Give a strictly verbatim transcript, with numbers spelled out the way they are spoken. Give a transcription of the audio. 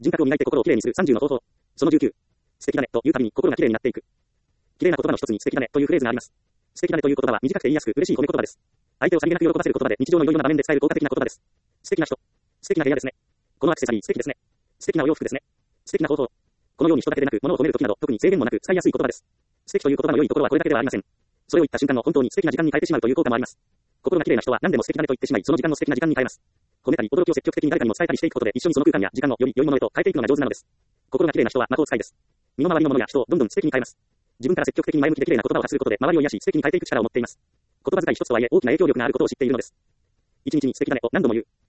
人格を磨いて心をきれいにするさんじゅうの方法。そのじゅうきゅう。素敵だねというたびに心がきれいになっていく。きれいな言葉の一つに素敵だねというフレーズがあります。素敵だねという言葉は短くて言いやすく嬉しい褒め言葉です。相手をさりげなく喜ばせる言葉で日常のいろいろな場面で伝える効果的な言葉です。素敵な人。素敵な部屋ですね。このアクセサリー素敵ですね。素敵なお洋服ですね。素敵な方法。このように人だけでなく物を褒めるときなど特に制限もなく使いやすい言葉です。素敵という言葉の良いところはこれだけではありません。それを言った瞬間の本当に素敵な時間に変えてしまうという効果もあります。心がきれいな人は何でも素敵だねと言ってしまい、その時間の素敵な時間に変えます。褒めたり驚きを積極的に誰かにも伝えたりしていくことで一緒にその空間や時間をより良いものへと変えていくのが上手なのです。心がきれいな人は魔法使いです。身の回りのものや人をどんどん素敵に変えます。自分から積極的に前向きできれいな言葉を発することで周りを癒し素敵に変えていく力を持っています。言葉遣い一つとはいえ大きな影響力があることを知っているのです。一日に素敵だねを何度も言う。